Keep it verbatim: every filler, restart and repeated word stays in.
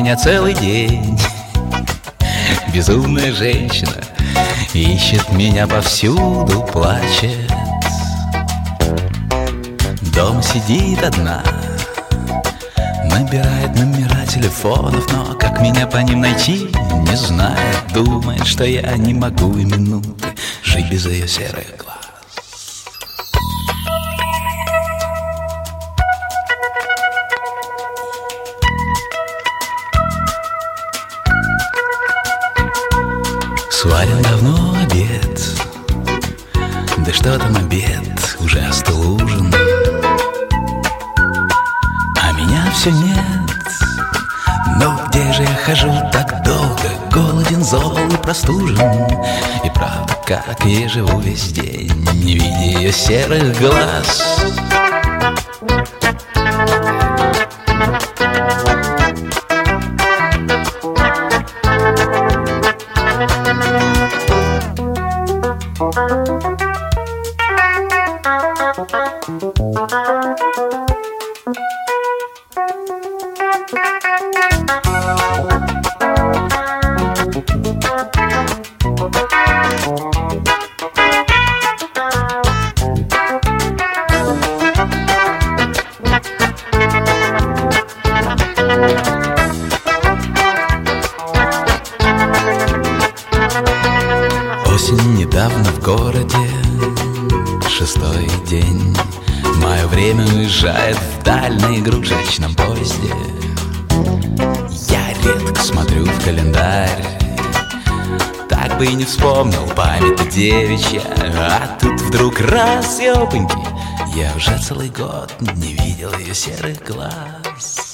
меня целый день. Безумная женщина ищет меня повсюду, плачет. Дома сидит одна, набирает номера телефонов, но как меня по ним найти, не знает. Думает, что я не могу и минуты жить без ее серых глаз. Сварен давно обед, да что там обед, уже остыл ужин, а меня все нет. Но где же я хожу так долго, голоден, зол и простужен? И правда, как я живу весь день, не видя ее серых глаз. Осень недавно в городе, шестой день. Мое время уезжает вдаль на игрушечном поезде. Я редко смотрю в календарь, так бы и не вспомнил, память девичья. А тут вдруг раз, ёпоньки, я уже целый год не видел ее серых глаз.